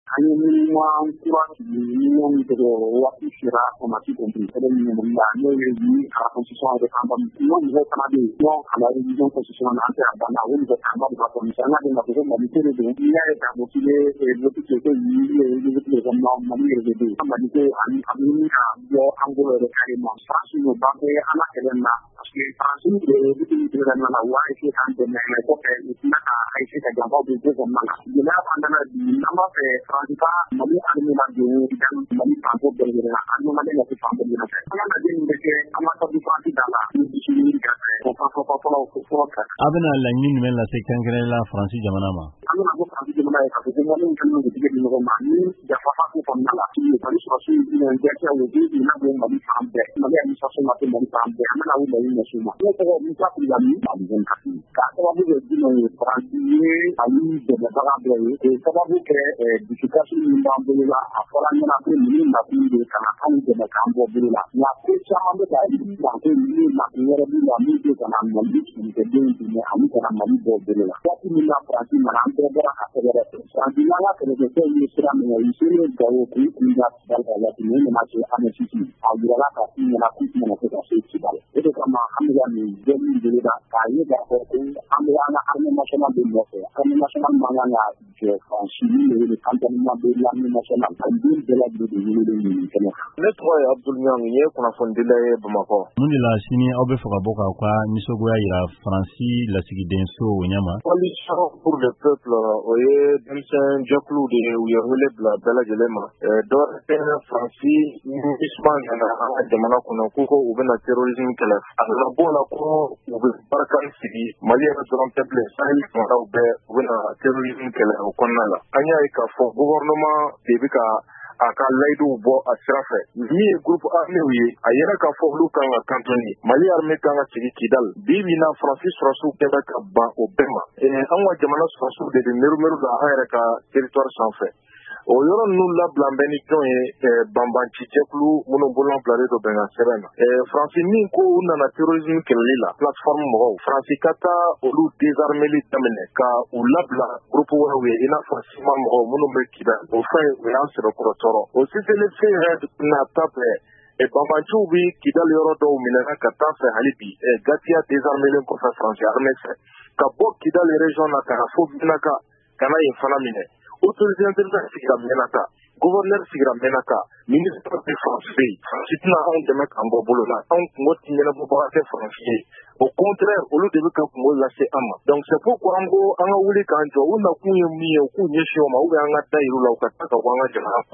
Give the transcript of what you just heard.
an ye minnuwan kura minnuw tɔgɔ waati sera o ma ci compris c'est minnu la n'o ye à la constitution de Kamba non mɔgɔw fana bɛ yen non à la révision constitutionnelle an tɛ a banna o mɔgɔ Kamba de b'a fɔ misali la de ma fɔ ko Mali tɛ de don n'i y'a ye k'a fɔ k'i bɛ vote kɛ ko Mali yɛrɛ de don Mali ko ani a bɛ ɲini ka bɔ an bolo yɛrɛ carrément France n'o ban bɛ an ka kɛlɛ na parce que France de na wa ese k'an dɛmɛ mais kɔfɛ u tɛna ka ese ka janfaw bɛ ko kɔnɔna na gɛlɛya fan dana bi an b'a fɛ France ka Mali armée la don Mali fanko bɛɛ yɛrɛ la an ɲɔgɔn de fan bɛɛ yɛrɛ fɛ an ka lajɛ min bɛ kɛ an ka tabi France da la ni dusu ɲini ka fɛ o fɔlɔ fɛ a bɛna laɲini jumɛn lase kɛrɛnkɛrɛnnenya la France jamana ma an bɛna fɔ France jamana ye k'a fɔ ko Maliens kɛlen don tigɛ di ɲɔgɔn ma ni jafafa ko kɔnɔna la Mali sɔrɔsiw bɛna jɛkɛ o bɛ na bɔ Mali fan bɛɛ Mali administration ma se Mali fan bɛɛ an bɛna o laɲini ɲɛsin u ma ne tɔgɔ Musa Kulibali Maliɲɛn Kati k'a sababu kɛ jumɛn ye France ye Mali dɛmɛbaga dɔ ye k'o sababu kɛ dusukasi min b'an bolo la a fɔra ɲɛna ko ninnu nakun de ka na anw dɛmɛ k'an bɔ bolo la nka ko caman bɛ ka ko ninnu nakun wɛrɛ b'u la min bɛ ka na Mali sɛnɛkɛdenw dɛmɛ ani ka na Mali bɔ bolo la waati min na France nana an bɛɛ bɔra ka sɛgɛrɛ France n'an ka kɛlɛkɛfɛnw ye sira minɛ u selen Gawo k'u kun da Kidali ka waati min nana se Amnesty a yirala k'a f'u ɲɛna k'u tɛna se ka se Kidali o de kama an bɛ ka nin bɛɛ min bolo da k'a ye k'a fɔ ko an bɛ an ka armée nationale de nɔfɛ armée nationale man kan ka jɔ France min de wele cantonnement de l'armée nationale a den bɛɛ lajɛlen de welelen nin kɛnɛ kan. Ne tɔgɔ ye Abdul Niang ye kunnafonidila ye Bamakɔ. Mun de la sini aw bɛ fɛ ka bɔ k'aw ka nisɔngoya jira Faransi lasigidenso ɲɛma? Coalition pour le peuple o ye denmisɛn jɛkulu de ye u ye wele bila bɛɛ lajɛlen ma dɔ tɛ Faransi misman nana an ka jamana kɔnɔ k'u ko u bɛna terrorisme kɛlɛ a nana bɔ o la ko u bɛ barika sigi Mali yɛrɛ dɔrɔn tɛ bilen Sahel jamanaw bɛɛ u bɛna terrorisme kɛlɛ o kɔnɔna la an y'a ye k'a fɔ gouvernement de bɛ ka a ka layiduw bɔ a sira fɛ min ye groupe armé ye a yɛrɛ k'a fɔ olu kan ka kantoni Mali armée kan ka sigi Kidali bi na Faransi sɔrɔsiw bɛɛ bɛ ka ban o bɛɛ ma an ka jamana sɔrɔsiw de bɛ meru la an yɛrɛ ka territoire sanfɛ o yɔrɔ ninnu labilan bɛ ni jɔn ye banbanci jɛkulu minnu bolo bilalen don bɛnkan sɛbɛn na Faransi min ko u nana terrorisme kɛlɛli la plateforme mɔgɔw Faransi ka taa olu désarmeli daminɛ ka u labila groupe wɛrɛw ye i n'a fɔ sima mɔgɔw minnu bɛ Kidali o fɛn o y'an sɛbɛkɔrɔ tɔrɔ o CCLC yɛrɛ nata fɛ banbanciw bɛ Kidali yɔrɔ dɔw minɛna ka taa fɛ hali bi Gatia désarmelen kɔfɛ Faransi armée fɛ ka bɔ Kidali région na ka na fo Binaka ka na yen fana minɛ autorité internationale sigira Menaka gouverneur sigira Menaka ministre de France bɛ yen Faransi tɛna anw dɛmɛ k'an bɔ bolo la anw kungo tɛ ɲɛnabɔbaga tɛ Faransi ye au contraire olu de bɛ ka kungo lase an ma donc c'est pourquoi an ko an ka wuli k'an jɔ u nakun ye min ye u k'u ɲɛsin o ma ou bien an ka da yir'u la u ka taa ka bɔ an ka jamana